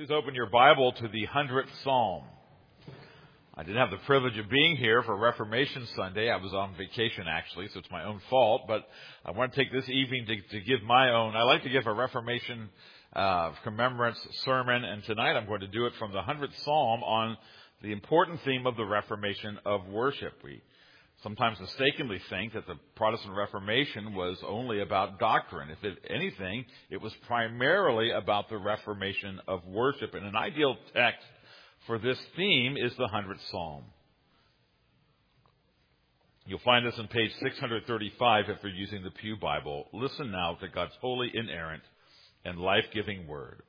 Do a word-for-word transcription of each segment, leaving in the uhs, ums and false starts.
Please open your Bible to the hundredth Psalm. I didn't have the privilege of being here for Reformation Sunday. I was on vacation, actually, so it's my own fault. But I want to take this evening to, to give my own. I like to give a Reformation uh, commemorance sermon, and tonight I'm going to do it from the hundredth Psalm on the important theme of the Reformation of worship. We sometimes mistakenly think that the Protestant Reformation was only about doctrine. If it, anything, it was primarily about the Reformation of worship. And an ideal text for this theme is the hundredth Psalm. You'll find this on page six thirty-five if you're using the Pew Bible. Listen now to God's holy, inerrant, and life-giving word.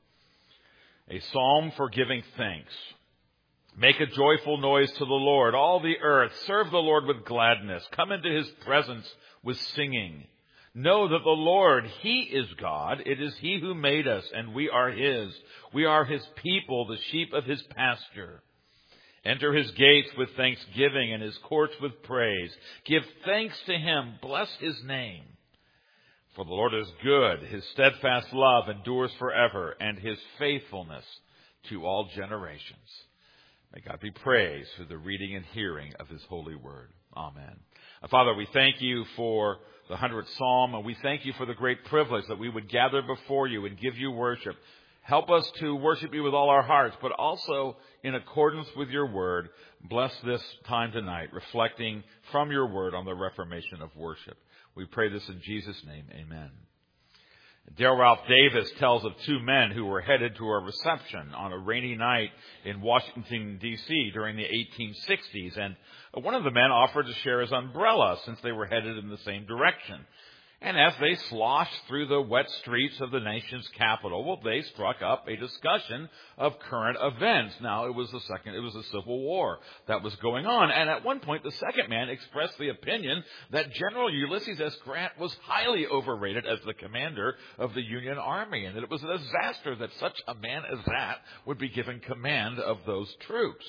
A psalm for giving thanks. Make a joyful noise to the Lord, all the earth. Serve the Lord with gladness. Come into his presence with singing. Know that the Lord, he is God. It is he who made us, and we are his. We are his people, the sheep of his pasture. Enter his gates with thanksgiving and his courts with praise. Give thanks to him. Bless his name. For the Lord is good. His steadfast love endures forever, and his faithfulness to all generations. May God be praised for the reading and hearing of his holy word. Amen. Uh, Father, we thank you for the hundredth Psalm, and we thank you for the great privilege that we would gather before you and give you worship. Help us to worship you with all our hearts, but also in accordance with your word. Bless this time tonight, reflecting from your word on the reformation of worship. We pray this in Jesus' name. Amen. Dale Ralph Davis tells of two men who were headed to a reception on a rainy night in Washington, D C during the eighteen sixties. And one of the men offered to share his umbrella since they were headed in the same direction. And as they sloshed through the wet streets of the nation's capital, well, they struck up a discussion of current events. Now, it was the second, it was the Civil War that was going on. And at one point, the second man expressed the opinion that General Ulysses S. Grant was highly overrated as the commander of the Union Army, and that it was a disaster that such a man as that would be given command of those troops.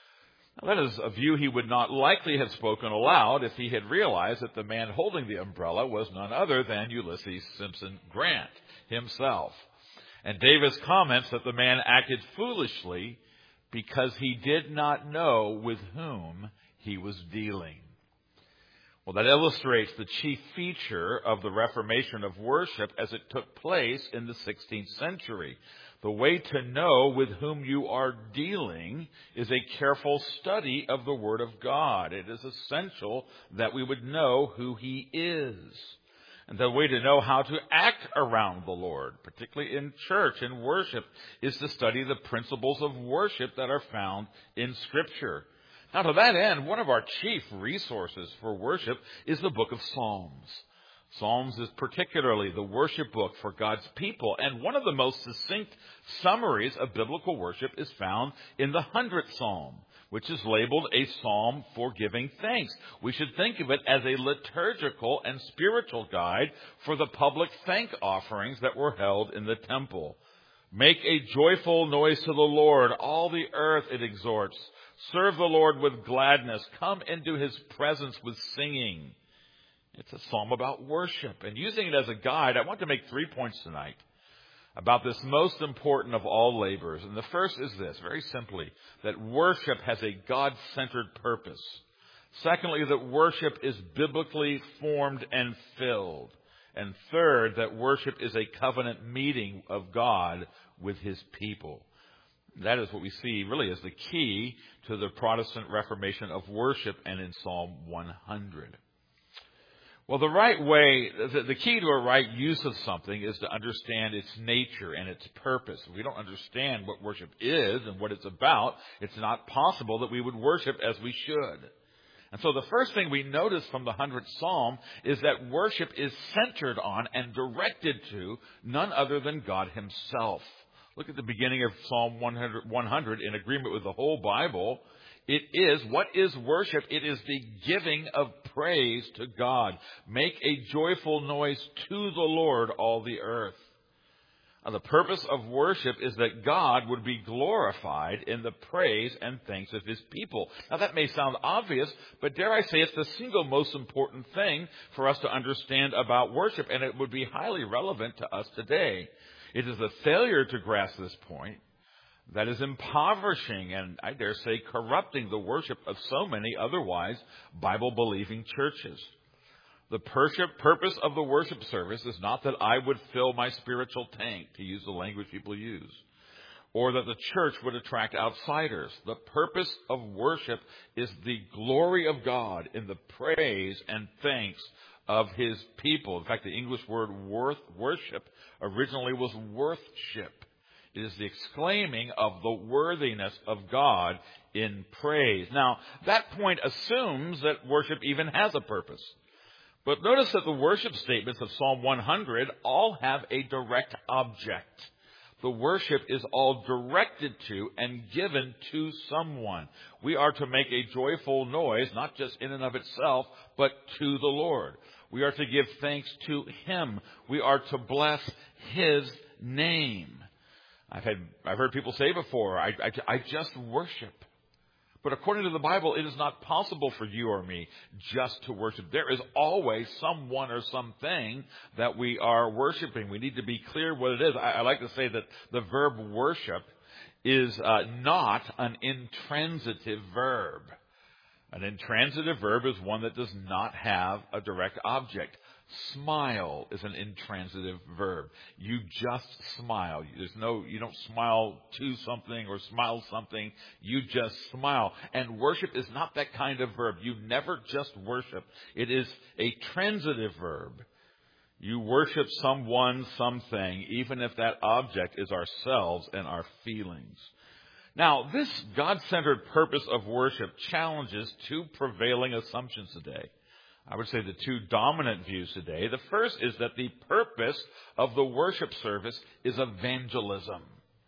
Now, that is a view he would not likely have spoken aloud if he had realized that the man holding the umbrella was none other than Ulysses Simpson Grant himself. And Davis comments that the man acted foolishly because he did not know with whom he was dealing. Well, that illustrates the chief feature of the Reformation of worship as it took place in the sixteenth century. The way to know with whom you are dealing is a careful study of the Word of God. It is essential that we would know who he is. And the way to know how to act around the Lord, particularly in church and worship, is to study the principles of worship that are found in Scripture. Now, to that end, one of our chief resources for worship is the book of Psalms. Psalms is particularly the worship book for God's people, and one of the most succinct summaries of biblical worship is found in the hundredth Psalm, which is labeled a psalm for giving thanks. We should think of it as a liturgical and spiritual guide for the public thank offerings that were held in the temple. Make a joyful noise to the Lord, all the earth, it exhorts. Serve the Lord with gladness. Come into his presence with singing. It's a psalm about worship. And using it as a guide, I want to make three points tonight about this most important of all labors. And the first is this, very simply, that worship has a God-centered purpose. Secondly, that worship is biblically formed and filled. And third, that worship is a covenant meeting of God with his people. That is what we see really as the key to the Protestant Reformation of worship and in Psalm one hundred. Well, the right way, the key to a right use of something is to understand its nature and its purpose. If we don't understand what worship is and what it's about, it's not possible that we would worship as we should. And so the first thing we notice from the hundredth Psalm is that worship is centered on and directed to none other than God himself. Look at the beginning of Psalm one hundred in agreement with the whole Bible. It is, what is worship? It is the giving of praise to God. Make a joyful noise to the Lord, all the earth. Now, the purpose of worship is that God would be glorified in the praise and thanks of his people. Now, that may sound obvious, but dare I say it's the single most important thing for us to understand about worship, and it would be highly relevant to us today. It is a failure to grasp this point that is impoverishing and, I dare say, corrupting the worship of so many otherwise Bible-believing churches. The purpose of the worship service is not that I would fill my spiritual tank, to use the language people use, or that the church would attract outsiders. The purpose of worship is the glory of God in the praise and thanks of His people. In fact, the English word worth, worship originally was worthship. It is the exclaiming of the worthiness of God in praise. Now, that point assumes that worship even has a purpose. But notice that the worship statements of Psalm one hundred all have a direct object. The worship is all directed to and given to someone. We are to make a joyful noise, not just in and of itself, but to the Lord. We are to give thanks to Him. We are to bless His name. I've had, I've heard people say before, I, I, I just worship. But according to the Bible, it is not possible for you or me just to worship. There is always someone or something that we are worshiping. We need to be clear what it is. I, I like to say that the verb worship is uh, not an intransitive verb. An intransitive verb is one that does not have a direct object. Smile is an intransitive verb. You just smile. There's no, you don't smile to something or smile something. You just smile. And worship is not that kind of verb. You never just worship. It is a transitive verb. You worship someone, something, even if that object is ourselves and our feelings. Now, this God-centered purpose of worship challenges two prevailing assumptions today. I would say the two dominant views today. The first is that the purpose of the worship service is evangelism.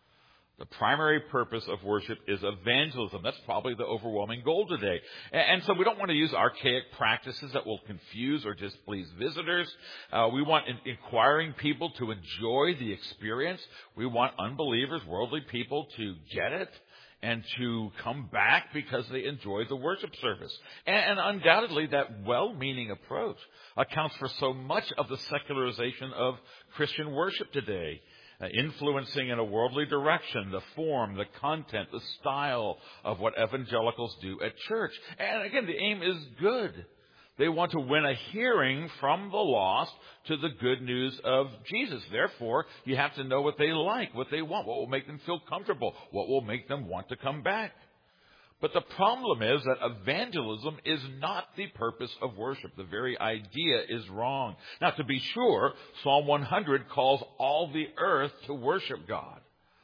The primary purpose of worship is evangelism. That's probably the overwhelming goal today. And so we don't want to use archaic practices that will confuse or displease visitors. Uh, we want in- inquiring people to enjoy the experience. We want unbelievers, worldly people to get it and to come back because they enjoy the worship service. And, and undoubtedly, that well-meaning approach accounts for so much of the secularization of Christian worship today, uh, influencing in a worldly direction the form, the content, the style of what evangelicals do at church. And again, the aim is good. They want to win a hearing from the lost to the good news of Jesus. Therefore, you have to know what they like, what they want, what will make them feel comfortable, what will make them want to come back. But the problem is that evangelism is not the purpose of worship. The very idea is wrong. Now, to be sure, Psalm one hundred calls all the earth to worship God.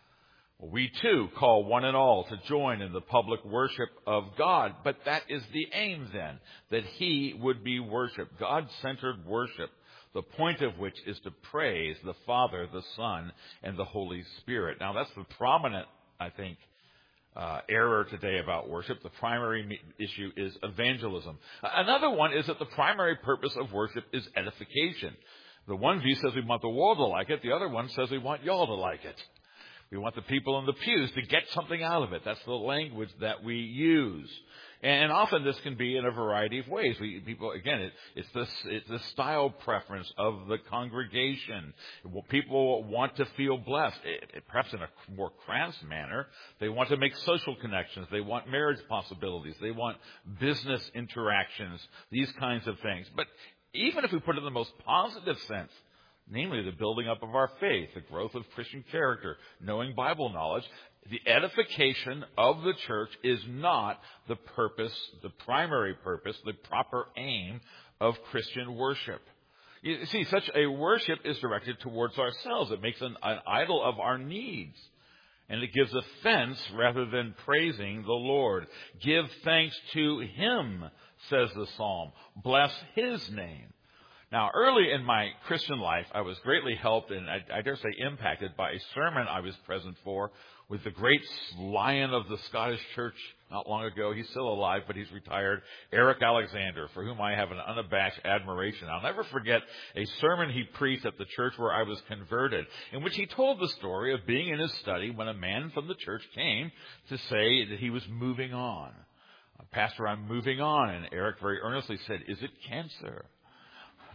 We too call one and all to join in the public worship of God. But that is the aim then, that He would be worshiped, God-centered worship, the point of which is to praise the Father, the Son, and the Holy Spirit. Now that's the prominent, I think, uh, error today about worship. The primary me- issue is evangelism. Another one is that the primary purpose of worship is edification. The one view says we want the world to like it. The other one says we want y'all to like it. We want the people in the pews to get something out of it. That's the language that we use. And often this can be in a variety of ways. We, people, again, it, it's, the, it's the style preference of the congregation. People want to feel blessed, it, it, perhaps in a more crass manner. They want to make social connections. They want marriage possibilities. They want business interactions, these kinds of things. But even if we put it in the most positive sense, namely the building up of our faith, the growth of Christian character, knowing Bible knowledge, the edification of the church is not the purpose, the primary purpose, the proper aim of Christian worship. You see, such a worship is directed towards ourselves. It makes an, an idol of our needs. And it gives offense rather than praising the Lord. Give thanks to Him, says the psalm. Bless His name. Now, early in my Christian life, I was greatly helped and I, I dare say impacted by a sermon I was present for with the great lion of the Scottish church not long ago. He's still alive, but he's retired, Eric Alexander, for whom I have an unabashed admiration. I'll never forget a sermon he preached at the church where I was converted, in which he told the story of being in his study when a man from the church came to say that he was moving on. Pastor, I'm moving on. And Eric very earnestly said, is it cancer?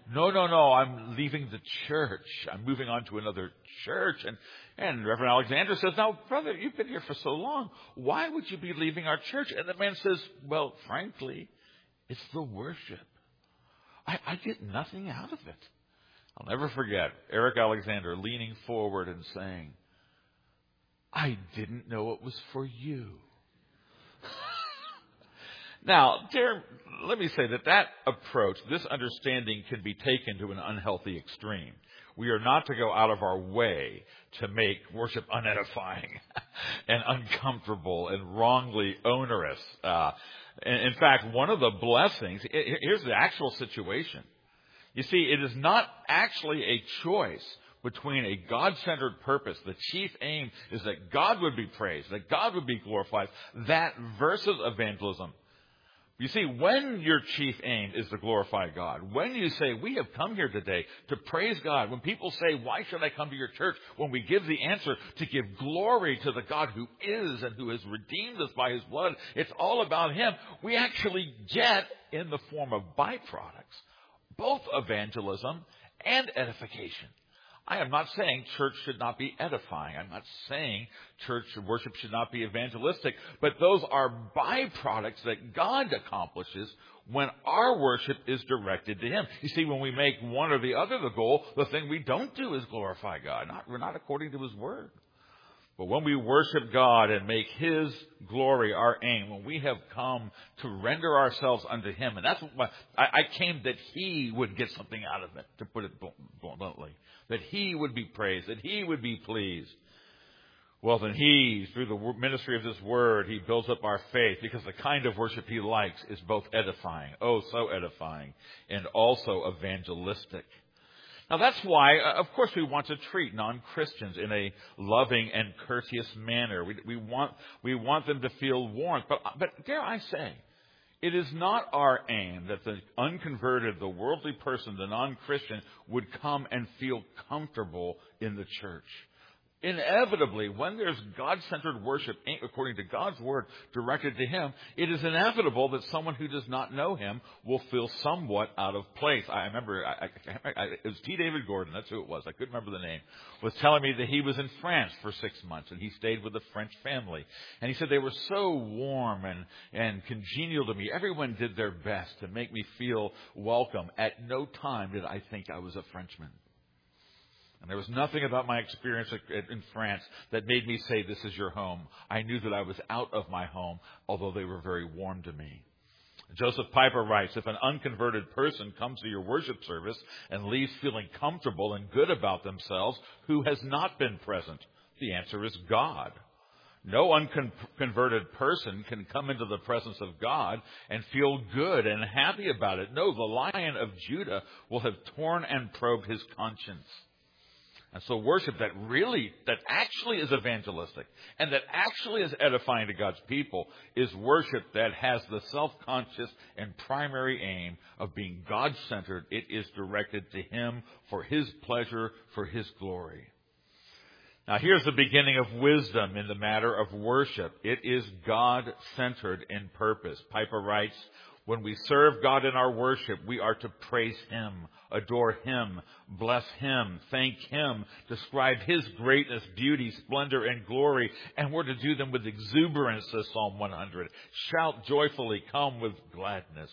No, no, no, I'm leaving the church. I'm moving on to another church. And, and Reverend Alexander says, now, brother, you've been here for so long. Why would you be leaving our church? And the man says, well, frankly, it's the worship. I, I get nothing out of it. I'll never forget Eric Alexander leaning forward and saying, I didn't know it was for you. Now, dear, let me say that that approach, this understanding, can be taken to an unhealthy extreme. We are not to go out of our way to make worship unedifying and uncomfortable and wrongly onerous. Uh, in fact, one of the blessings, here's the actual situation. You see, it is not actually a choice between a God-centered purpose. The chief aim is that God would be praised, that God would be glorified, that versus evangelism. You see, when your chief aim is to glorify God, when you say, we have come here today to praise God, when people say, why should I come to your church? When we give the answer to give glory to the God who is and who has redeemed us by his blood, it's all about him. We actually get, in the form of byproducts, both evangelism and edification. I am not saying church should not be edifying. I'm not saying church worship should not be evangelistic. But those are byproducts that God accomplishes when our worship is directed to him. You see, when we make one or the other the goal, the thing we don't do is glorify God. Not, we're not according to his word. But when we worship God and make his glory our aim, when we have come to render ourselves unto him, and that's what I, I came that he would get something out of it, to put it bluntly, that he would be praised, that he would be pleased. Well, then he, through the ministry of this word, he builds up our faith, because the kind of worship he likes is both edifying, oh, so edifying, and also evangelistic. Now, that's why, of course, we want to treat non-Christians in a loving and courteous manner. We, we want we want them to feel warmth. But, but dare I say, it is not our aim that the unconverted, the worldly person, the non-Christian, would come and feel comfortable in the church. Inevitably, when there's God-centered worship, according to God's word, directed to him, it is inevitable that someone who does not know him will feel somewhat out of place. I remember, I, I, I, it was T. David Gordon, that's who it was, I couldn't remember the name, was telling me that he was in France for six months, and he stayed with a French family. And he said they were so warm and, and congenial to me. Everyone did their best to make me feel welcome. At no time did I think I was a Frenchman. And there was nothing about my experience in France that made me say, this is your home. I knew that I was out of my home, although they were very warm to me. Joseph Piper writes, if an unconverted person comes to your worship service and leaves feeling comfortable and good about themselves, who has not been present? The answer is God. No unconverted person can come into the presence of God and feel good and happy about it. No, the Lion of Judah will have torn and probed his conscience. And so worship that really, that actually is evangelistic and that actually is edifying to God's people is worship that has the self-conscious and primary aim of being God-centered. It is directed to him for his pleasure, for his glory. Now here's the beginning of wisdom in the matter of worship. It is God-centered in purpose. Piper writes, when we serve God in our worship, we are to praise him, adore him, bless him, thank him, describe his greatness, beauty, splendor, and glory. And we're to do them with exuberance, says Psalm one hundred. Shout joyfully, come with gladness.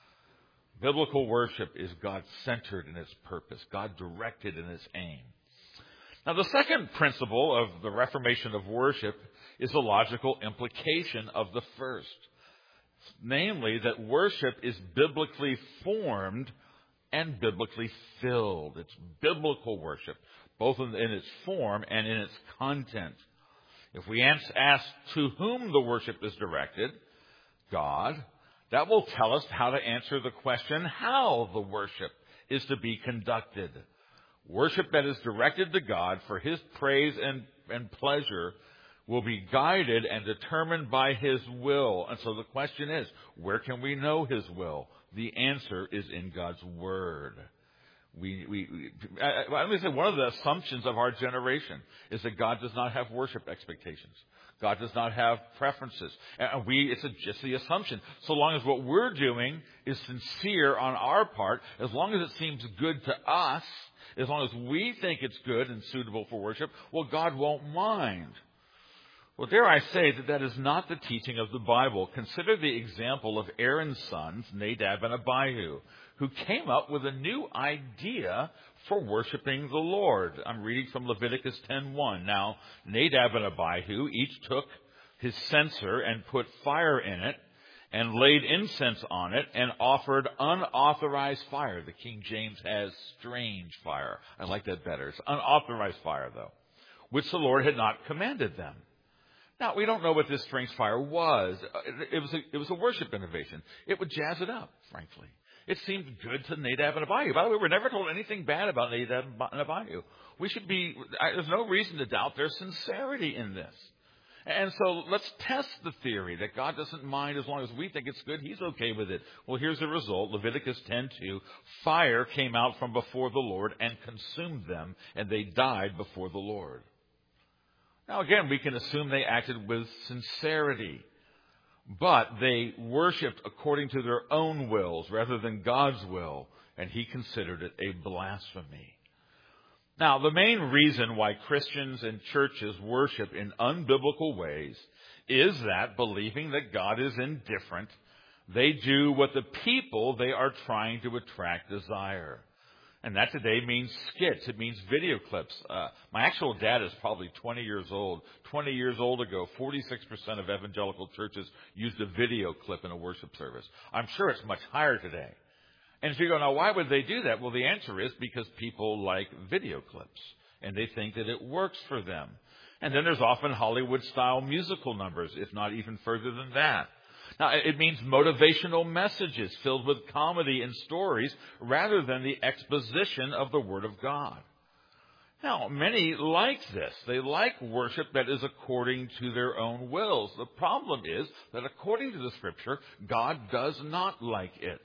Biblical worship is God-centered in its purpose, God-directed in its aim. Now, the second principle of the reformation of worship is the logical implication of the first. Namely, that worship is biblically formed and biblically filled. It's biblical worship, both in its form and in its content. If we ask to whom the worship is directed, God, that will tell us how to answer the question how the worship is to be conducted. Worship that is directed to God for his praise and, and pleasure will be guided and determined by his will. And so the question is, where can we know his will? The answer is in God's word. We, we, we I, I, let me say one of the assumptions of our generation is that God does not have worship expectations. God does not have preferences. And we, it's a, just the assumption. So long as what we're doing is sincere on our part, as long as it seems good to us, as long as we think it's good and suitable for worship, well, God won't mind. Well, dare I say that that is not the teaching of the Bible. Consider the example of Aaron's sons, Nadab and Abihu, who came up with a new idea for worshiping the Lord. I'm reading from Leviticus ten one. Now, Nadab and Abihu each took his censer and put fire in it and laid incense on it and offered unauthorized fire. The King James has strange fire. I like that better. It's unauthorized fire, though, which the Lord had not commanded them. Now, we don't know what this strange fire was. It was a, it was a worship innovation. It would jazz it up, frankly. It seemed good to Nadab and Abihu. By the way, we're never told anything bad about Nadab and Abihu. We should be, there's no reason to doubt their sincerity in this. And so let's test the theory that God doesn't mind as long as we think it's good. He's okay with it. Well, here's the result. Leviticus ten two. Fire came out from before the Lord and consumed them, and they died before the Lord. Now, again, we can assume they acted with sincerity, but they worshipped according to their own wills rather than God's will, and he considered it a blasphemy. Now, the main reason why Christians and churches worship in unbiblical ways is that, believing that God is indifferent, they do what the people they are trying to attract desire. And that today means skits. It means video clips. Uh, my actual dad is probably twenty years old. twenty years old ago, forty-six percent of evangelical churches used a video clip in a worship service. I'm sure it's much higher today. And if you go, now, why would they do that? Well, the answer is because people like video clips, and they think that it works for them. And then there's often Hollywood-style musical numbers, if not even further than that. Now, it means motivational messages filled with comedy and stories rather than the exposition of the Word of God. Now, many like this. They like worship that is according to their own wills. The problem is that according to the Scripture, God does not like it.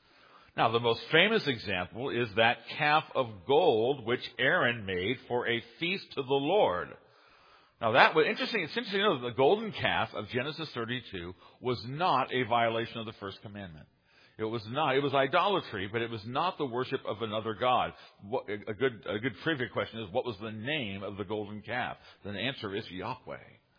Now, the most famous example is that calf of gold which Aaron made for a feast to the Lord. Now, that was interesting. It's interesting to know that the golden calf of Genesis thirty-two was not a violation of the first commandment. It was not. It was idolatry, but it was not the worship of another god. What, a good, a good trivia question is, what was the name of the golden calf? The answer is Yahweh.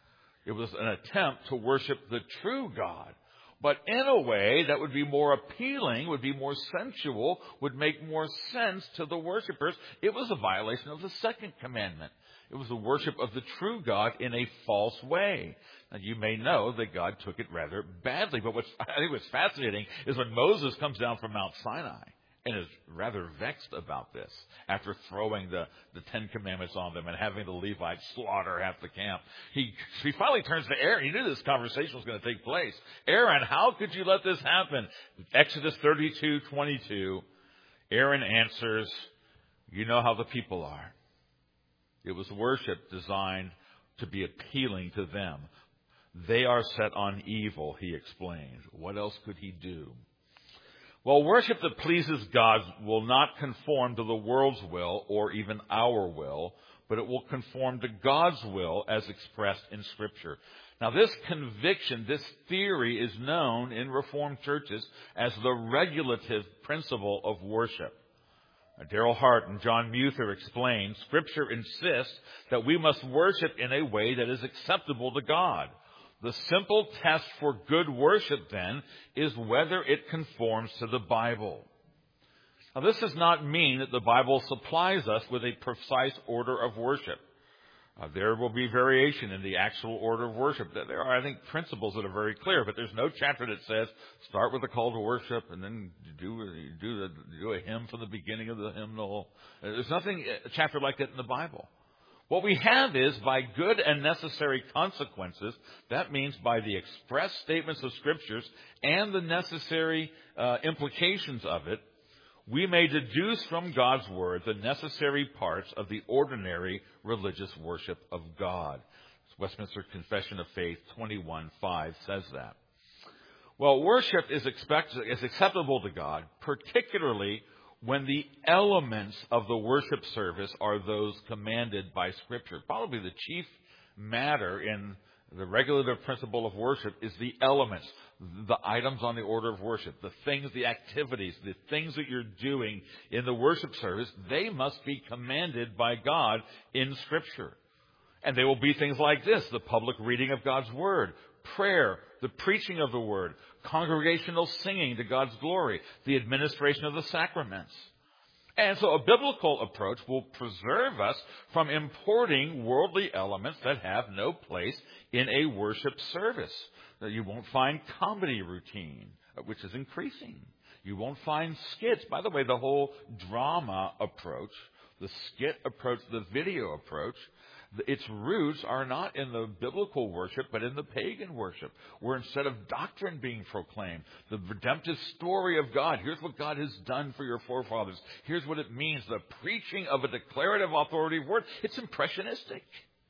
It was an attempt to worship the true God, but in a way that would be more appealing, would be more sensual, would make more sense to the worshipers. It was a violation of the second commandment. It was the worship of the true God in a false way. Now, you may know that God took it rather badly. But what's, I think what's fascinating is when Moses comes down from Mount Sinai and is rather vexed about this after throwing the, the Ten Commandments on them and having the Levites slaughter half the camp. He, he finally turns to Aaron. He knew this conversation was going to take place. Aaron, how could you let this happen? Exodus thirty-two twenty-two. Aaron answers, you know how the people are. It was worship designed to be appealing to them. They are set on evil, he explained. What else could he do? Well, worship that pleases God will not conform to the world's will or even our will, but it will conform to God's will as expressed in Scripture. Now, this conviction, this theory is known in Reformed churches as the regulative principle of worship. Darrell Hart and John Muther explain, Scripture insists that we must worship in a way that is acceptable to God. The simple test for good worship, then, is whether it conforms to the Bible. Now, this does not mean that the Bible supplies us with a precise order of worship. Uh, there will be variation in the actual order of worship. There are, I think, principles that are very clear, but there's no chapter that says start with a call to worship and then do do, the, do a hymn from the beginning of the hymnal. There's nothing a chapter like that in the Bible. What we have is, by good and necessary consequences, that means by the express statements of Scriptures and the necessary uh, implications of it, we may deduce from God's Word the necessary parts of the ordinary religious worship of God. Westminster Confession of Faith twenty-one five says that. Well, worship is, expect, is acceptable to God, particularly when the elements of the worship service are those commanded by Scripture. Probably the chief matter in the regulative principle of worship is the elements, the items on the order of worship, the things, the activities, the things that you're doing in the worship service. They must be commanded by God in Scripture. And they will be things like this: the public reading of God's Word, prayer, the preaching of the Word, congregational singing to God's glory, the administration of the sacraments. And so a biblical approach will preserve us from importing worldly elements that have no place in a worship service. You won't find comedy routine, which is increasing. You won't find skits. By the way, the whole drama approach, the skit approach, the video approach, its roots are not in the biblical worship, but in the pagan worship, where instead of doctrine being proclaimed, the redemptive story of God, here's what God has done for your forefathers, here's what it means, the preaching of a declarative authoritative word, it's impressionistic.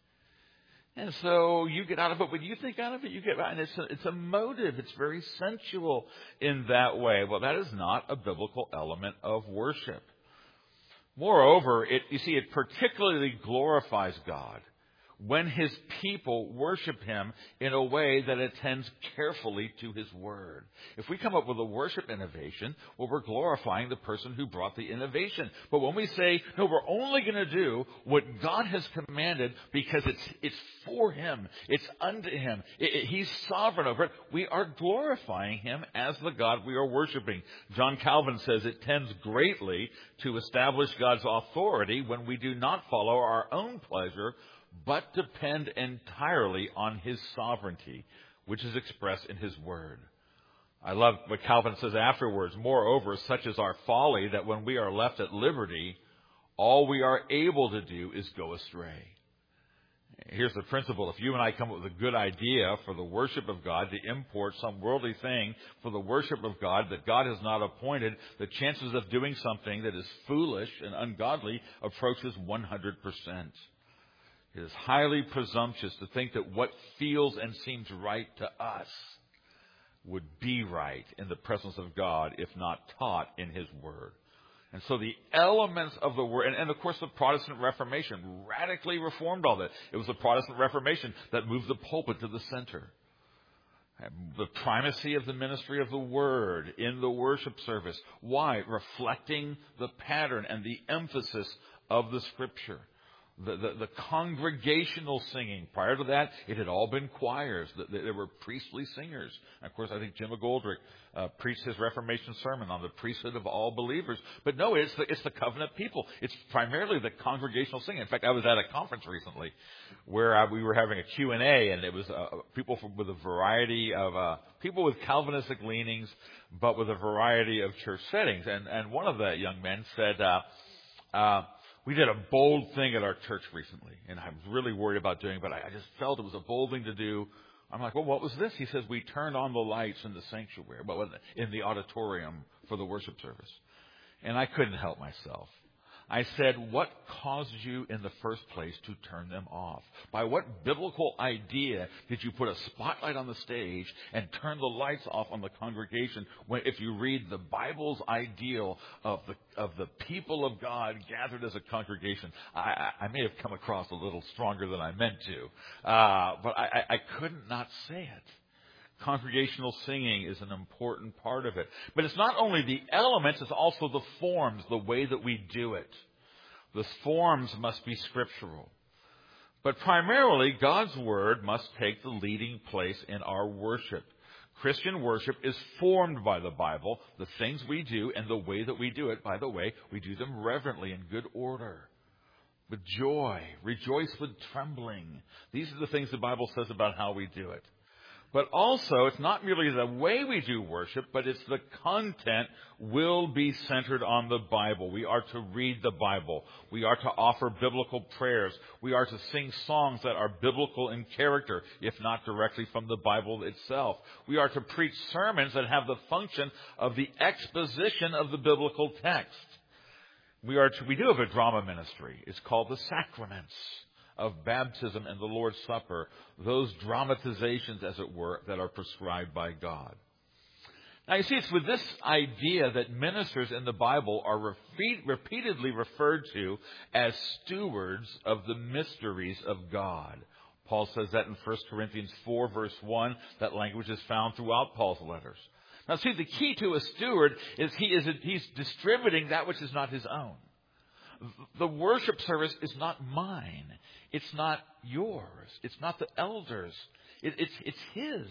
And so you get out of it what you think out of it. You get, and it's a, it's a motive. It's very sensual in that way. Well, that is not a biblical element of worship. Moreover, it, you see, it particularly glorifies God when His people worship Him in a way that attends carefully to His Word. If we come up with a worship innovation, well, we're glorifying the person who brought the innovation. But when we say, no, we're only going to do what God has commanded because it's it's for Him, it's unto Him, it, it, He's sovereign over it, we are glorifying Him as the God we are worshiping. John Calvin says it tends greatly to establish God's authority when we do not follow our own pleasure, but depend entirely on His sovereignty, which is expressed in His Word. I love what Calvin says afterwards. Moreover, such is our folly that when we are left at liberty, all we are able to do is go astray. Here's the principle. If you and I come up with a good idea for the worship of God, to import some worldly thing for the worship of God that God has not appointed, the chances of doing something that is foolish and ungodly approaches one hundred percent. It is highly presumptuous to think that what feels and seems right to us would be right in the presence of God if not taught in His Word. And so the elements of the Word, and, and of course the Protestant Reformation radically reformed all that. It was the Protestant Reformation that moved the pulpit to the center. The primacy of the ministry of the Word in the worship service. Why? Reflecting the pattern and the emphasis of the Scripture. The, the, the congregational singing. Prior to that, it had all been choirs. There were priestly singers. And of course, I think Jim McGoldrick uh, preached his Reformation sermon on the priesthood of all believers. But no, it's the, it's the covenant people. It's primarily the congregational singing. In fact, I was at a conference recently where uh, we were having a Q and A, and it was uh, people from, with a variety of uh, people with Calvinistic leanings, but with a variety of church settings. And, and one of the young men said, uh, uh, we did a bold thing at our church recently, and I was really worried about doing it, but I just felt it was a bold thing to do. I'm like, well, what was this? He says, we turned on the lights in the sanctuary, well, in the auditorium for the worship service. And I couldn't help myself. I said, what caused you in the first place to turn them off? By what biblical idea did you put a spotlight on the stage and turn the lights off on the congregation when, if you read the Bible's ideal of the of the people of God gathered as a congregation? I, I may have come across a little stronger than I meant to, uh, but I, I couldn't not say it. Congregational singing is an important part of it. But it's not only the elements, it's also the forms, the way that we do it. The forms must be scriptural. But primarily, God's Word must take the leading place in our worship. Christian worship is formed by the Bible, the things we do, and the way that we do it. By the way, we do them reverently in good order, with joy, rejoice with trembling. These are the things the Bible says about how we do it. But also, it's not merely the way we do worship, but it's the content will be centered on the Bible. We are to read the Bible. We are to offer biblical prayers. We are to sing songs that are biblical in character, if not directly from the Bible itself. We are to preach sermons that have the function of the exposition of the biblical text. We are to, we do have a drama ministry. It's called the Sacraments of baptism and the Lord's Supper, those dramatizations, as it were, that are prescribed by God. Now, you see, it's with this idea that ministers in the Bible are repeat, repeatedly referred to as stewards of the mysteries of God. Paul says that in First Corinthians four, verse one. That language is found throughout Paul's letters. Now, see, the key to a steward is he is he's distributing that which is not his own. The worship service is not mine. It's not yours. It's not the elders. It, it's, it's his.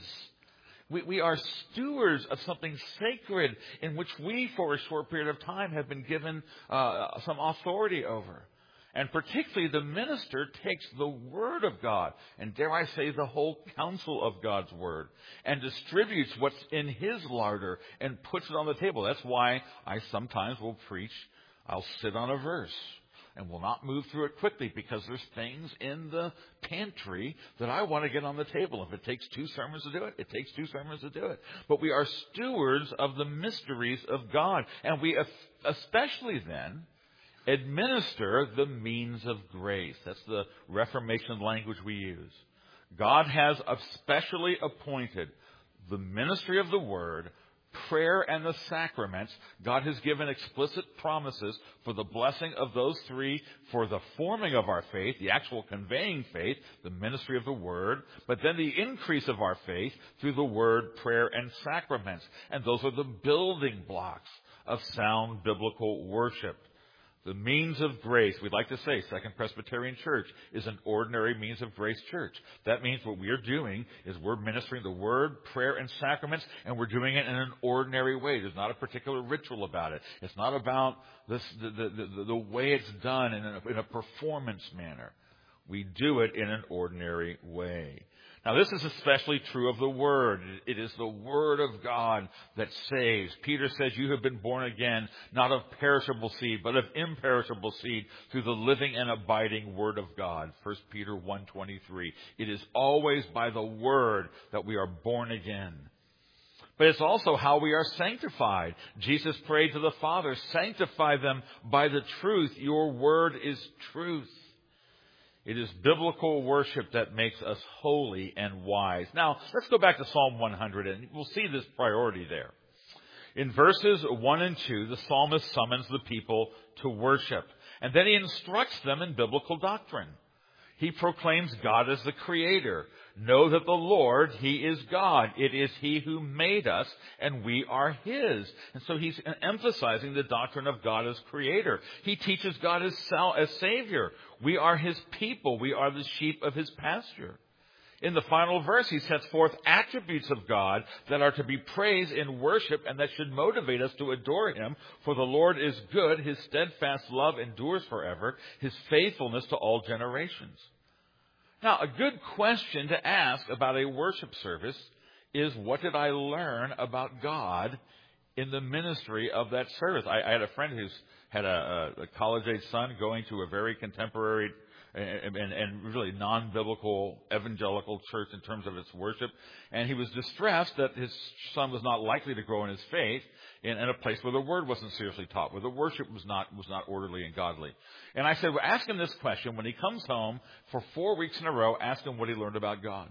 We, we are stewards of something sacred in which we, for a short period of time, have been given uh, some authority over. And particularly the minister takes the Word of God, and dare I say the whole counsel of God's Word, and distributes what's in his larder and puts it on the table. That's why I sometimes will preach, I'll sit on a verse and will not move through it quickly because there's things in the pantry that I want to get on the table. If it takes two sermons to do it, it takes two sermons to do it. But we are stewards of the mysteries of God, and we especially then administer the means of grace. That's the Reformation language we use. God has especially appointed the ministry of the Word, prayer, and the sacraments. God has given explicit promises for the blessing of those three, for the forming of our faith, the actual conveying faith, the ministry of the Word, but then the increase of our faith through the Word, prayer, and sacraments. And those are the building blocks of sound biblical worship. The means of grace, we'd like to say Second Presbyterian Church is an ordinary means of grace church. That means what we are doing is we're ministering the Word, prayer, and sacraments, and we're doing it in an ordinary way. There's not a particular ritual about it. It's not about this, the, the, the, the way it's done in a, in a performance manner. We do it in an ordinary way. Now, this is especially true of the Word. It is the Word of God that saves. Peter says, you have been born again, not of perishable seed, but of imperishable seed, through the living and abiding Word of God. First Peter one twenty-three. It is always by the Word that we are born again. But it's also how we are sanctified. Jesus prayed to the Father, sanctify them by the truth. Your Word is truth. It is biblical worship that makes us holy and wise. Now, let's go back to Psalm one hundred, and we'll see this priority there. In verses one and two, the psalmist summons the people to worship, and then he instructs them in biblical doctrine. He proclaims God as the Creator. Know that the Lord, He is God. It is He who made us, and we are His. And so he's emphasizing the doctrine of God as Creator. He teaches God as, sal- as Savior. We are His people. We are the sheep of His pasture. In the final verse, he sets forth attributes of God that are to be praised in worship and that should motivate us to adore Him. For the Lord is good. His steadfast love endures forever. His faithfulness to all generations. Now, a good question to ask about a worship service is, what did I learn about God in the ministry of that service? I, I had a friend who's had a, a college-age son going to a very contemporary and, and, and really non-biblical evangelical church in terms of its worship. And he was distressed that his son was not likely to grow in his faith in, in a place where the Word wasn't seriously taught, where the worship was not was not orderly and godly. And I said, well, ask him this question. When he comes home for four weeks in a row, ask him what he learned about God.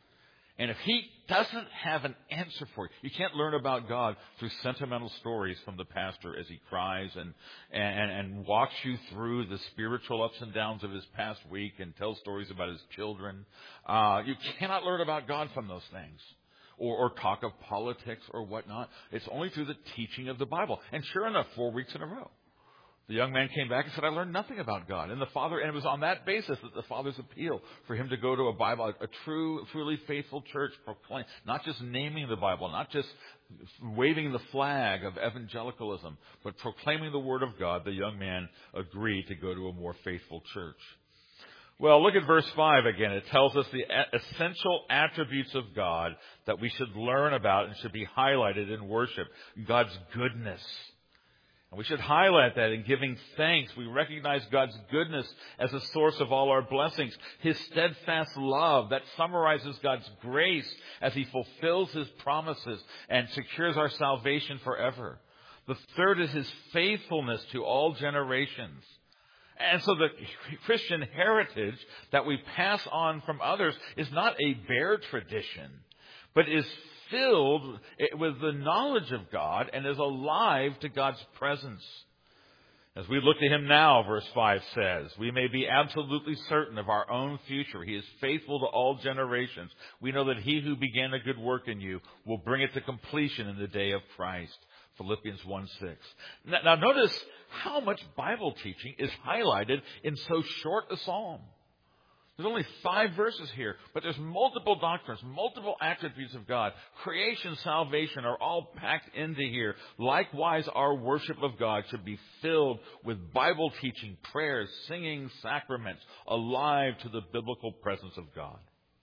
And if he doesn't have an answer for you, you can't learn about God through sentimental stories from the pastor as he cries and, and, and walks you through the spiritual ups and downs of his past week and tells stories about his children. Uh, you cannot learn about God from those things. Or, or talk of politics or whatnot. It's only through the teaching of the Bible. And sure enough, four weeks in a row, the young man came back and said, I learned nothing about God. And the father, and it was on that basis that the father's appeal for him to go to a Bible, a true, truly faithful church, proclaim, not just naming the Bible, not just waving the flag of evangelicalism, but proclaiming the Word of God. The young man agreed to go to a more faithful church. Well, look at verse five again. It tells us the essential attributes of God that we should learn about and should be highlighted in worship. God's goodness. And we should highlight that in giving thanks. We recognize God's goodness as a source of all our blessings. His steadfast love, that summarizes God's grace as He fulfills His promises and secures our salvation forever. The third is His faithfulness to all generations. And so the Christian heritage that we pass on from others is not a bare tradition, but is filled with the knowledge of God and is alive to God's presence. As we look to him now, verse five says, we may be absolutely certain of our own future. He is faithful to all generations. We know that he who began a good work in you will bring it to completion in the day of Christ. Philippians one six. Now, now notice how much Bible teaching is highlighted in so short a psalm. There's only five verses here, but there's multiple doctrines, multiple attributes of God. Creation, salvation are all packed into here. Likewise, our worship of God should be filled with Bible teaching, prayers, singing, sacraments, alive to the biblical presence of God.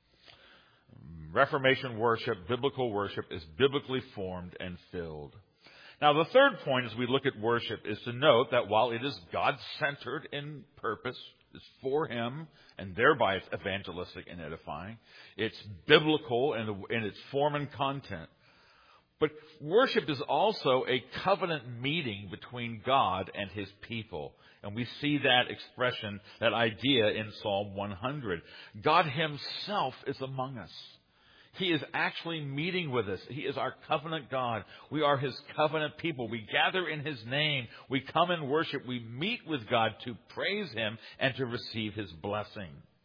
Reformation worship, biblical worship, is biblically formed and filled. Now, the third point as we look at worship is to note that while it is God-centered in purpose, it's for him, and thereby it's evangelistic and edifying. It's biblical in, the, in its form and content. But worship is also a covenant meeting between God and his people. And we see that expression, that idea in Psalm one hundred. God himself is among us. He is actually meeting with us. He is our covenant God. We are his covenant people. We gather in his name. We come and worship. We meet with God to praise him and to receive his blessing.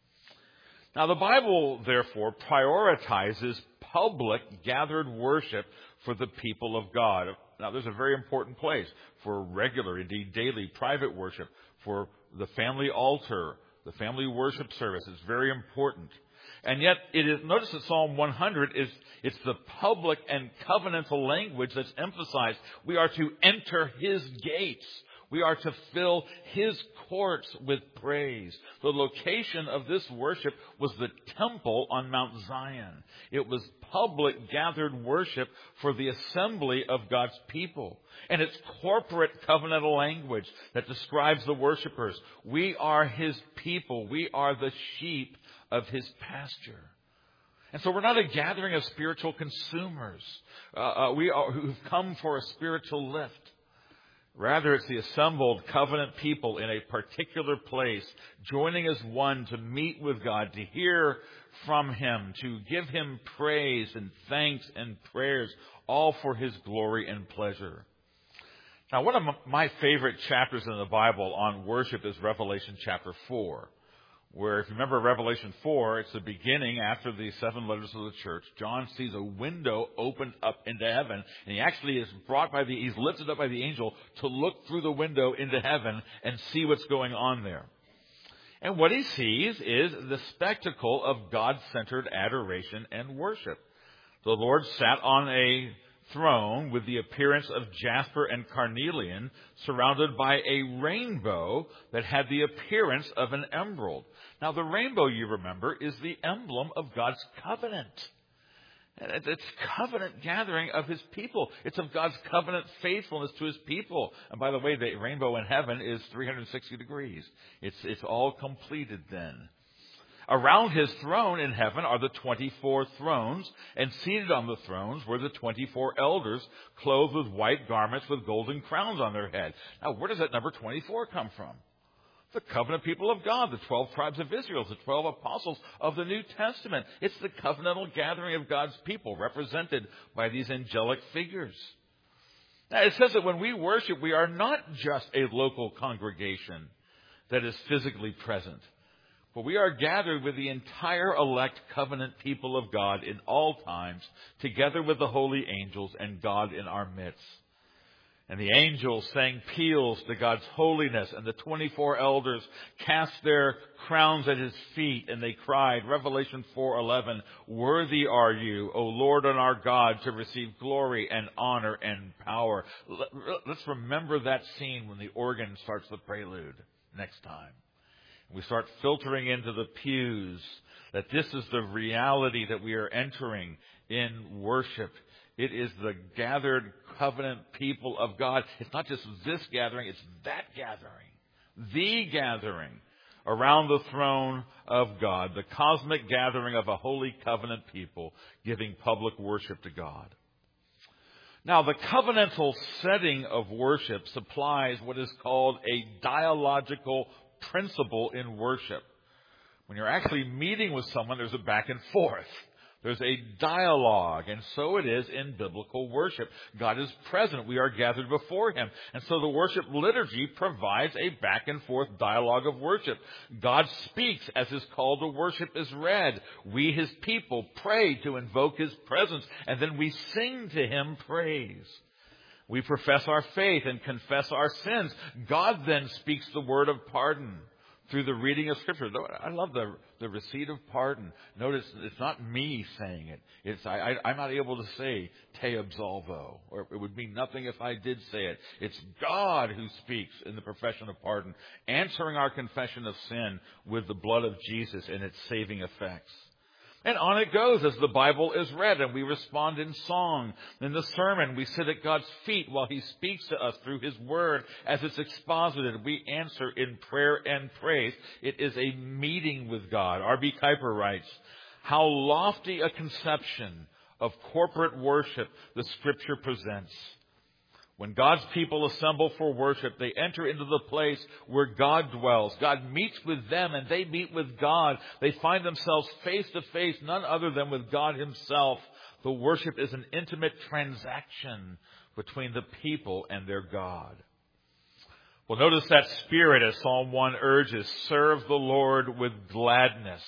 Now, the Bible, therefore, prioritizes public gathered worship for the people of God. Now, there's a very important place for regular, indeed daily, private worship, for the family altar, the family worship service. It's very important. And yet, it is, notice that Psalm one hundred is, it's the public and covenantal language that's emphasized. We are to enter his gates. We are to fill his courts with praise. The location of this worship was the temple on Mount Zion. It was public gathered worship for the assembly of God's people. And it's corporate covenantal language that describes the worshipers. We are his people. We are the sheep of his pasture. And so we're not a gathering of spiritual consumers. Uh, uh, we are who've come for a spiritual lift. Rather, it's the assembled covenant people in a particular place, joining as one to meet with God, to hear from him, to give him praise and thanks and prayers, all for his glory and pleasure. Now, one of my favorite chapters in the Bible on worship is Revelation chapter four. Where, if you remember Revelation four, it's the beginning after the seven letters of the church. John sees a window opened up into heaven, and he actually is brought by the, he's lifted up by the angel to look through the window into heaven and see what's going on there. And what he sees is the spectacle of God-centered adoration and worship. The Lord sat on a throne with the appearance of jasper and carnelian, surrounded by a rainbow that had the appearance of an emerald. Now, the rainbow, you remember, is the emblem of God's covenant. It's covenant gathering of his people. It's of God's covenant faithfulness to his people. And by the way, the rainbow in heaven is three hundred sixty degrees. It's, it's all completed then. Around his throne in heaven are the twenty-four thrones, and seated on the thrones were the twenty-four elders, clothed with white garments with golden crowns on their head. Now, where does that number twenty-four come from? The covenant people of God, the twelve tribes of Israel, the twelve apostles of the New Testament. It's the covenantal gathering of God's people, represented by these angelic figures. Now, it says that when we worship, we are not just a local congregation that is physically present. For we are gathered with the entire elect covenant people of God in all times, together with the holy angels and God in our midst. And the angels sang peals to God's holiness, and the twenty-four elders cast their crowns at his feet, and they cried, Revelation four eleven, worthy are you, O Lord and our God, to receive glory and honor and power. Let's remember that scene when the organ starts the prelude next time. We start filtering into the pews that this is the reality that we are entering in worship. It is the gathered covenant people of God. It's not just this gathering, it's that gathering. The gathering around the throne of God. The cosmic gathering of a holy covenant people giving public worship to God. Now, the covenantal setting of worship supplies what is called a dialogical principle in worship. When you're actually meeting with someone, there's a back and forth. There's a dialogue, and so it is in biblical worship. God is present. We are gathered before Him. And so the worship liturgy provides a back and forth dialogue of worship. God speaks as His call to worship is read. We, His people, pray to invoke His presence, and then we sing to Him praise. We profess our faith and confess our sins. God then speaks the word of pardon through the reading of Scripture. I love the, the receipt of pardon. Notice it's not me saying it. It's I, I, I'm not able to say te absolvo, or it would mean nothing if I did say it. It's God who speaks in the profession of pardon, answering our confession of sin with the blood of Jesus and its saving effects. And on it goes as the Bible is read, and we respond in song. In the sermon, we sit at God's feet while He speaks to us through His Word. As it's exposited, we answer in prayer and praise. It is a meeting with God. R B Kuiper writes, "How lofty a conception of corporate worship the Scripture presents. When God's people assemble for worship, they enter into the place where God dwells. God meets with them and they meet with God. They find themselves face to face, none other than with God Himself. The worship is an intimate transaction between the people and their God." Well, notice that spirit as Psalm one urges, serve the Lord with gladness.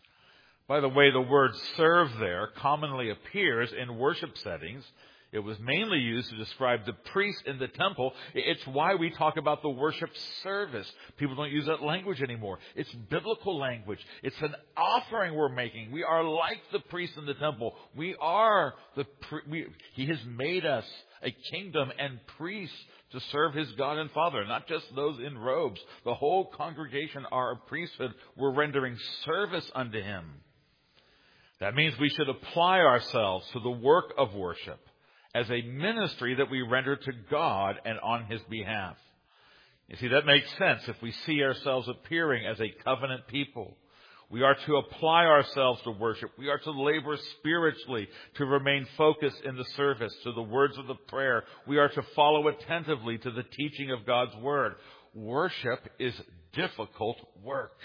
By the way, the word serve there commonly appears in worship settings. It was mainly used to describe the priest in the temple. It's why we talk about the worship service. People don't use that language anymore. It's biblical language. It's an offering we're making. We are like the priest in the temple. We are the we, He has made us a kingdom and priests to serve His God and Father, not just those in robes. The whole congregation are a priesthood. We're rendering service unto Him. That means we should apply ourselves to the work of worship as a ministry that we render to God and on His behalf. You see, that makes sense if we see ourselves appearing as a covenant people. We are to apply ourselves to worship. We are to labor spiritually to remain focused in the service, to the words of the prayer. We are to follow attentively to the teaching of God's Word. Worship is difficult work.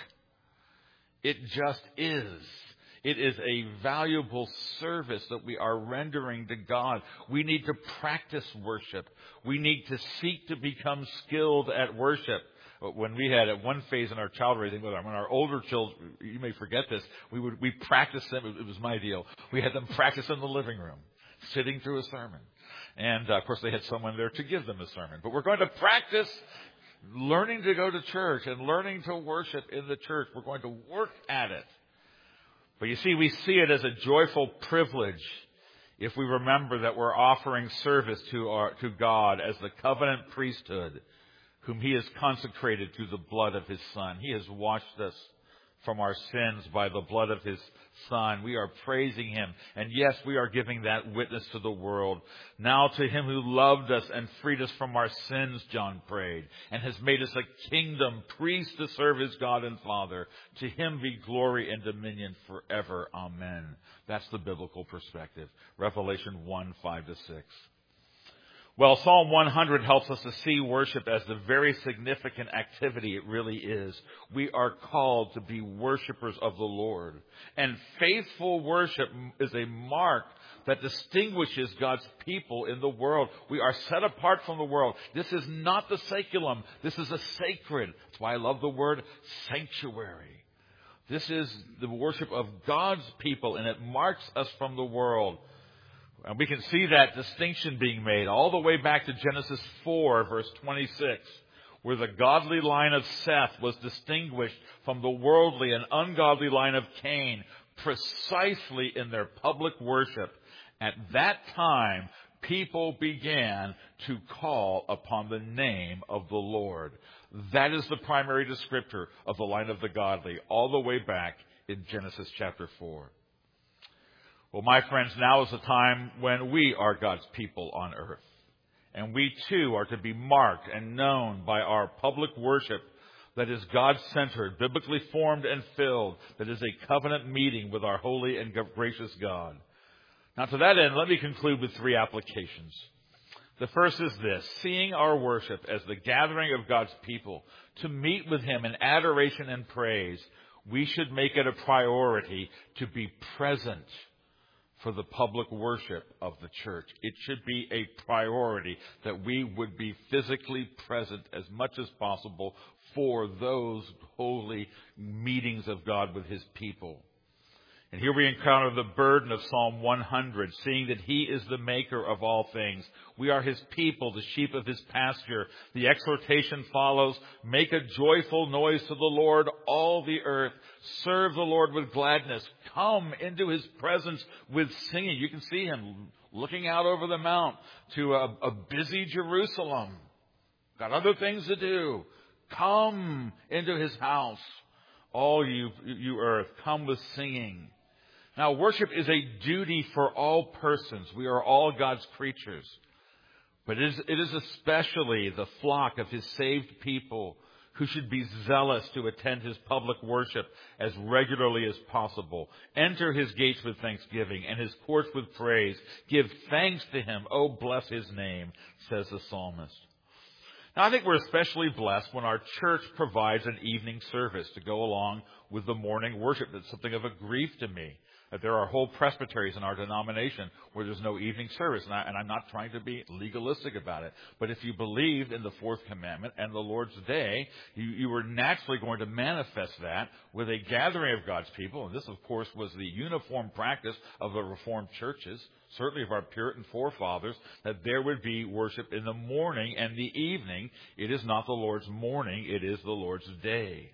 It just is. It is a valuable service that we are rendering to God. We need to practice worship. We need to seek to become skilled at worship. When we had at one phase in our child raising, when our older children, you may forget this, we would we practiced them. It was my deal. We had them practice in the living room, sitting through a sermon. And, uh, of course, they had someone there to give them a sermon. But we're going to practice learning to go to church and learning to worship in the church. We're going to work at it. But you see, we see it as a joyful privilege if we remember that we're offering service to our, to God as the covenant priesthood, whom He has consecrated through the blood of His Son. He has washed us from our sins by the blood of His Son. We are praising Him. And yes, we are giving that witness to the world. Now to Him who loved us and freed us from our sins, John prayed, and has made us a kingdom, priest to serve His God and Father. To Him be glory and dominion forever. Amen. That's the biblical perspective. Revelation one, five to six. Well, Psalm one hundred helps us to see worship as the very significant activity it really is. We are called to be worshipers of the Lord. And faithful worship is a mark that distinguishes God's people in the world. We are set apart from the world. This is not the saculum. This is a sacred. That's why I love the word sanctuary. This is the worship of God's people, and it marks us from the world. And we can see that distinction being made all the way back to Genesis four, verse twenty-six, where the godly line of Seth was distinguished from the worldly and ungodly line of Cain, precisely in their public worship. At that time, people began to call upon the name of the Lord. That is the primary descriptor of the line of the godly, all the way back in Genesis chapter four. Well, my friends, now is the time when we are God's people on earth. And we too are to be marked and known by our public worship that is God-centered, biblically formed and filled, that is a covenant meeting with our holy and gracious God. Now, to that end, let me conclude with three applications. The first is this: seeing our worship as the gathering of God's people to meet with Him in adoration and praise, we should make it a priority to be present for the public worship of the church. It should be a priority that we would be physically present as much as possible for those holy meetings of God with His people. And here we encounter the burden of Psalm one hundred, seeing that He is the maker of all things. We are His people, the sheep of His pasture. The exhortation follows, make a joyful noise to the Lord, all the earth. Serve the Lord with gladness. Come into His presence with singing. You can see Him looking out over the mount to a, a busy Jerusalem. Got other things to do. Come into His house, all you, you earth. Come with singing. Now, worship is a duty for all persons. We are all God's creatures. But it is, it is especially the flock of His saved people who should be zealous to attend His public worship as regularly as possible. Enter His gates with thanksgiving and His courts with praise. Give thanks to Him. Oh, bless His name, says the psalmist. Now, I think we're especially blessed when our church provides an evening service to go along with the morning worship. That's something of a grief to me, that there are whole presbyteries in our denomination where there's no evening service. And, I, and I'm not trying to be legalistic about it. But if you believed in the fourth commandment and the Lord's day, you, you were naturally going to manifest that with a gathering of God's people. And this, of course, was the uniform practice of the Reformed churches, certainly of our Puritan forefathers, that there would be worship in the morning and the evening. It is not the Lord's morning, it is the Lord's day.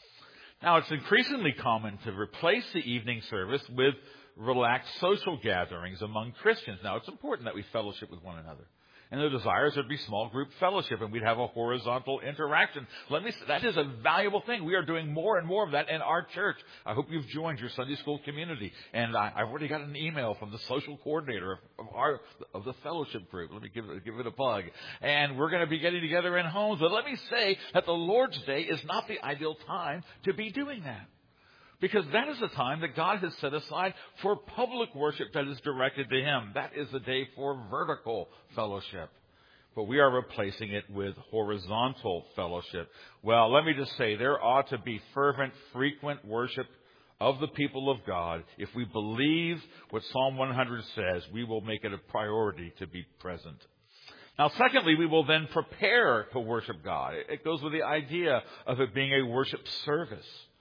Now, it's increasingly common to replace the evening service with relaxed social gatherings among Christians. Now, it's important that we fellowship with one another. And the desire is there'd be small group fellowship and we'd have a horizontal interaction. Let me say, that is a valuable thing. We are doing more and more of that in our church. I hope you've joined your Sunday school community. And I, I've already got an email from the social coordinator of, of our of the fellowship group. Let me give it, give it a plug. And we're going to be getting together in homes. But let me say that the Lord's Day is not the ideal time to be doing that. Because that is the time that God has set aside for public worship that is directed to Him. That is the day for vertical fellowship. But we are replacing it with horizontal fellowship. Well, let me just say, there ought to be fervent, frequent worship of the people of God. If we believe what Psalm one hundred says, we will make it a priority to be present. Now, secondly, we will then prepare to worship God. It goes with the idea of it being a worship service.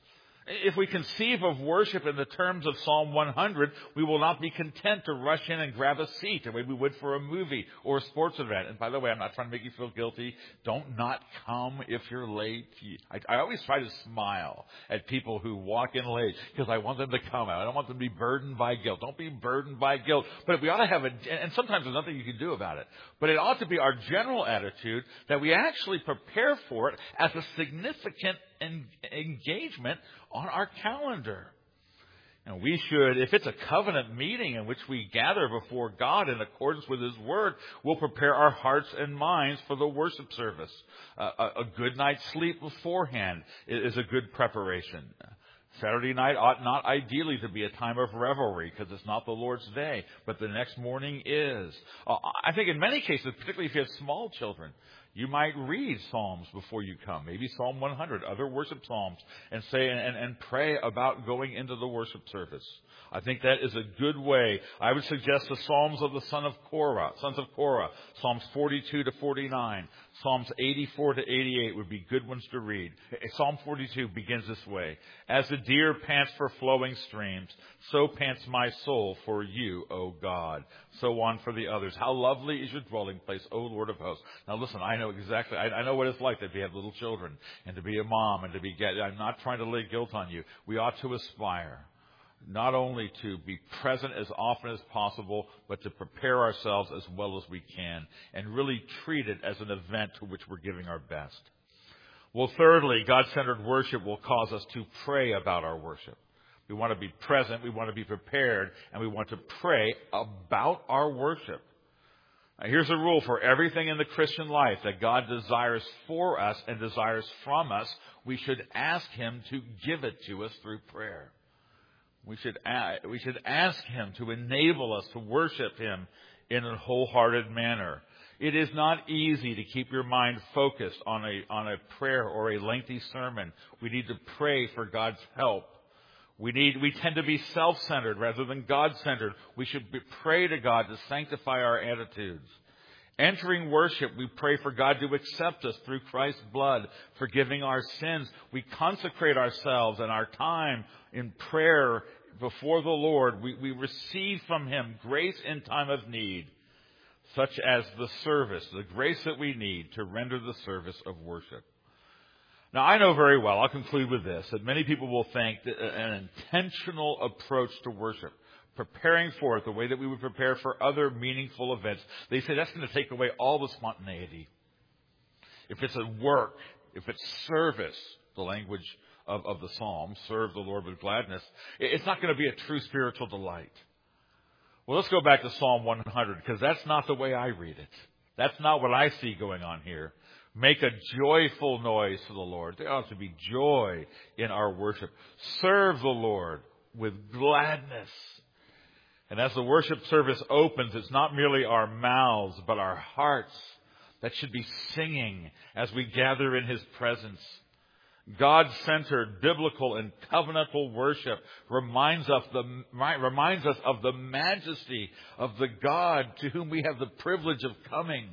If we conceive of worship in the terms of Psalm one hundred, we will not be content to rush in and grab a seat the way we would for a movie or a sports event. And by the way, I'm not trying to make you feel guilty. Don't not come if you're late. I, I always try to smile at people who walk in late because I want them to come out. I don't want them to be burdened by guilt. Don't be burdened by guilt. But we ought to have a, and sometimes there's nothing you can do about it, but it ought to be our general attitude that we actually prepare for it as a significant en- engagement on our calendar. And we should, if it's a covenant meeting in which we gather before God in accordance with His Word, we'll prepare our hearts and minds for the worship service. Uh, a, a good night's sleep beforehand is a good preparation. Saturday night ought not ideally to be a time of revelry because it's not the Lord's day, but the next morning is. Uh, I think in many cases, particularly if you have small children, you might read Psalms before you come, maybe Psalm one hundred, other worship Psalms, and say and, and pray about going into the worship service. I think that is a good way. I would suggest the Psalms of the son of Korah, sons of Korah, Psalms forty-two to forty-nine, Psalms eighty-four to eighty-eight would be good ones to read. Psalm forty-two begins this way: As the deer pants for flowing streams, so pants my soul for you, O God. So on for the others. How lovely is your dwelling place, O Lord of hosts. Now listen, I know exactly, I, I know what it's like to have little children and to be a mom and to be, I'm not trying to lay guilt on you. We ought to aspire not only to be present as often as possible, but to prepare ourselves as well as we can and really treat it as an event to which we're giving our best. Well, thirdly, God-centered worship will cause us to pray about our worship. We want to be present, we want to be prepared, and we want to pray about our worship. Now, here's a rule for everything in the Christian life that God desires for us and desires from us. We should ask Him to give it to us through prayer. We should, we should ask Him to enable us to worship Him in a wholehearted manner. It is not easy to keep your mind focused on a, on a prayer or a lengthy sermon. We need to pray for God's help. We need, we tend to be self-centered rather than God-centered. We should be, pray to God to sanctify our attitudes. Entering worship, we pray for God to accept us through Christ's blood, forgiving our sins. We consecrate ourselves and our time in prayer before the Lord. We, we receive from Him grace in time of need, such as the service, the grace that we need to render the service of worship. Now, I know very well, I'll conclude with this, that many people will think that an intentional approach to worship, preparing for it the way that we would prepare for other meaningful events, they say that's going to take away all the spontaneity. If it's a work, if it's service, the language of, of the psalm, serve the Lord with gladness, it's not going to be a true spiritual delight. Well, let's go back to Psalm one hundred, because that's not the way I read it. That's not what I see going on here. Make a joyful noise to the Lord. There ought to be joy in our worship. Serve the Lord with gladness. And as the worship service opens, it's not merely our mouths, but our hearts that should be singing as we gather in His presence. God-centered, biblical, and covenantal worship reminds us, the, reminds us of the majesty of the God to whom we have the privilege of coming.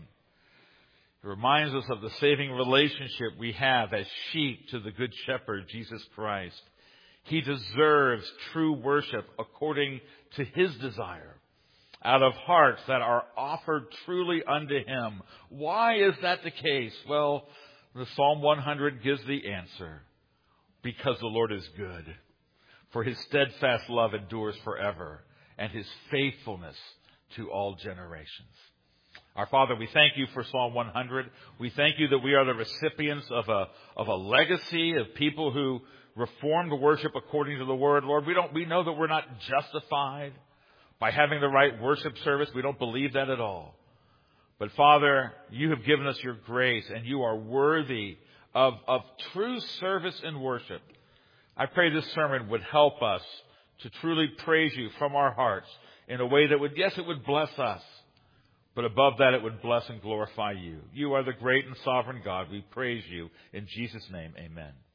It reminds us of the saving relationship we have as sheep to the Good Shepherd, Jesus Christ. He deserves true worship according to His desire, out of hearts that are offered truly unto Him. Why is that the case? Well, the Psalm one hundred gives the answer. Because the Lord is good, for His steadfast love endures forever, and His faithfulness to all generations. Our Father, we thank You for Psalm one hundred. We thank You that we are the recipients of a, of a legacy of people who reformed worship according to the Word. Lord, we don't, we know that we're not justified by having the right worship service. We don't believe that at all. But Father, You have given us Your grace, and You are worthy of, of true service and worship. I pray this sermon would help us to truly praise You from our hearts in a way that would, yes, it would bless us. But above that, it would bless and glorify You. You are the great and sovereign God. We praise You. In Jesus' name, amen.